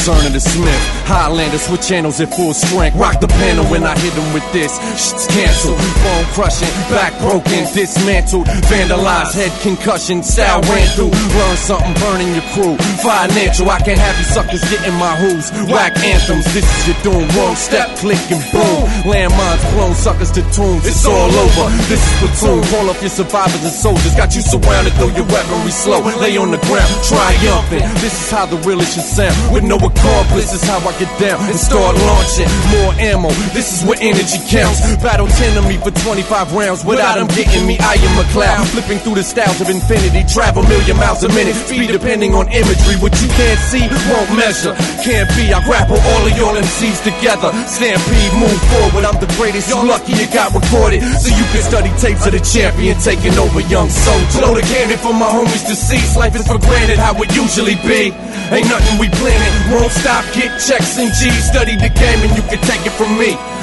Cerner the Smith, Highlander, switch channels at full strength. Rock the panel when I hit them with this. Shit's canceled, bone crushing, back broken, dismantled, vandalized, head concussion, style ran through. Learn something, burning your crew. Financial, I can't have you suckers getting my who's. Whack anthems, this is your doom. Wrong step, click and boom. Landmines blown, suckers to tombs. It's all over. This is platoon. Call up your survivors and soldiers. Got you surrounded, throw your weaponry slow. Lay on the ground, triumphant. This is how the realest should sound. With no accomplice, this is how I get down and start launching more ammo. This is where energy counts. Battle 10 of me for 25 rounds. Without them getting me, I am a cloud. Flipping through the styles of infinity. Travel million miles a minute. Speed depending on imagery. What you can't see won't measure. Can't be. I grapple all of y'all MCs together. Stampede, move forward. I'm the greatest. You're lucky you got recorded, so you can study tapes of the champion taking over young soldiers. Blow the cannon for my homies deceased. Life is for granted how it usually be. Ain't nothing we planning. Won't stop. Get checks and G's. Study the game and you can take it from me.